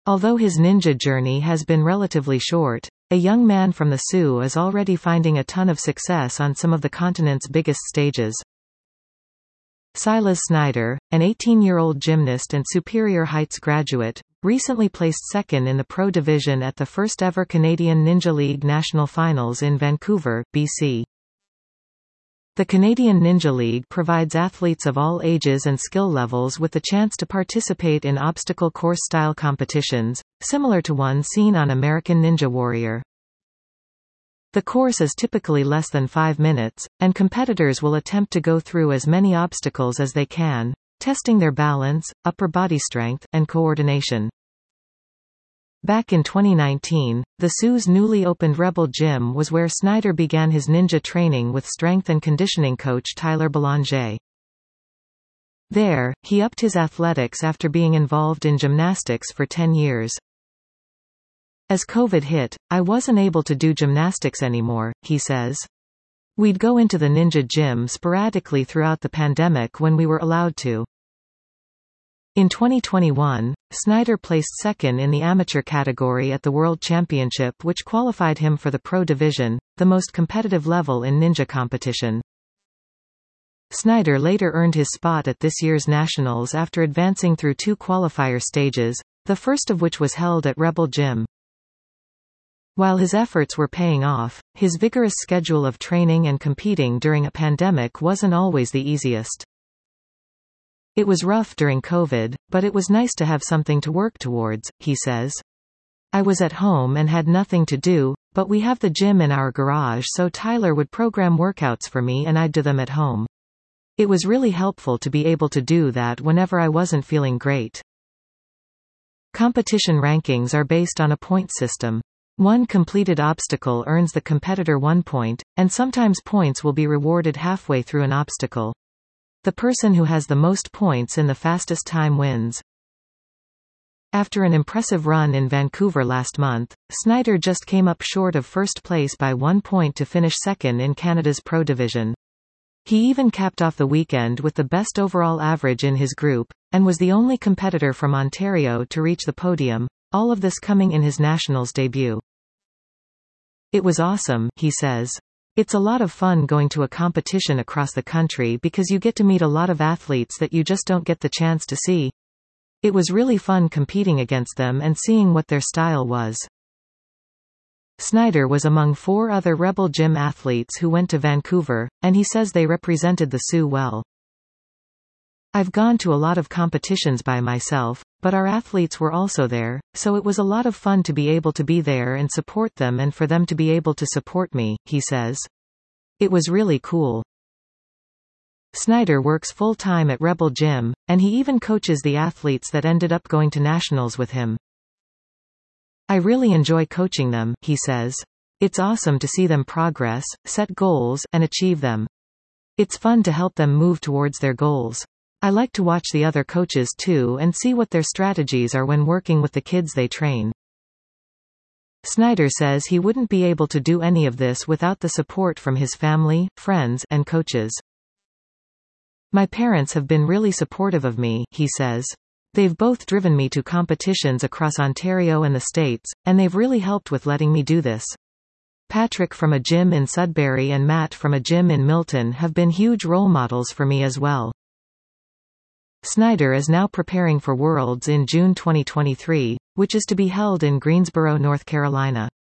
Although his ninja journey has been relatively short, a young man from the Sioux is already finding a ton of success on some of the continent's biggest stages. Silas Snyder, an 18-year-old gymnast and Superior Heights graduate, recently placed second in the Pro Division at the first-ever Canadian Ninja League National Finals in Vancouver, BC. The Canadian Ninja League provides athletes of all ages and skill levels with the chance to participate in obstacle course-style competitions, similar to one seen on American Ninja Warrior. The course is typically less than 5 minutes, and competitors will attempt to go through as many obstacles as they can, testing their balance, upper body strength, and coordination. Back in 2019, the Sioux's newly opened Rebel Gym was where Snyder began his ninja training with strength and conditioning coach Tyler Belanger. There, he upped his athletics after being involved in gymnastics for 10 years. As COVID hit, I wasn't able to do gymnastics anymore, he says. We'd go into the ninja gym sporadically throughout the pandemic when we were allowed to. In 2021, Snyder placed second in the amateur category at the World Championship, which qualified him for the Pro Division, the most competitive level in ninja competition. Snyder later earned his spot at this year's Nationals after advancing through 2 qualifier stages, the first of which was held at Rebel Gym. While his efforts were paying off, his vigorous schedule of training and competing during a pandemic wasn't always the easiest. It was rough during COVID, but it was nice to have something to work towards, he says. I was at home and had nothing to do, but we have the gym in our garage, so Tyler would program workouts for me and I'd do them at home. It was really helpful to be able to do that whenever I wasn't feeling great. Competition rankings are based on a point system. One completed obstacle earns the competitor 1 point, and sometimes points will be rewarded halfway through an obstacle. The person who has the most points in the fastest time wins. After an impressive run in Vancouver last month, Snyder just came up short of first place by 1 point to finish second in Canada's Pro Division. He even capped off the weekend with the best overall average in his group, and was the only competitor from Ontario to reach the podium, all of this coming in his Nationals debut. It was awesome, he says. It's a lot of fun going to a competition across the country because you get to meet a lot of athletes that you just don't get the chance to see. It was really fun competing against them and seeing what their style was. Snyder was among 4 other Rebel Gym athletes who went to Vancouver, and he says they represented the Sioux well. I've gone to a lot of competitions by myself, but our athletes were also there, so it was a lot of fun to be able to be there and support them and for them to be able to support me, he says. It was really cool. Snyder works full-time at Rebel Gym, and he even coaches the athletes that ended up going to Nationals with him. I really enjoy coaching them, he says. It's awesome to see them progress, set goals, and achieve them. It's fun to help them move towards their goals. I like to watch the other coaches too and see what their strategies are when working with the kids they train. Snyder says he wouldn't be able to do any of this without the support from his family, friends, and coaches. My parents have been really supportive of me, he says. They've both driven me to competitions across Ontario and the States, and they've really helped with letting me do this. Patrick from a gym in Sudbury and Matt from a gym in Milton have been huge role models for me as well. Snyder is now preparing for Worlds in June 2023, which is to be held in Greensboro, North Carolina.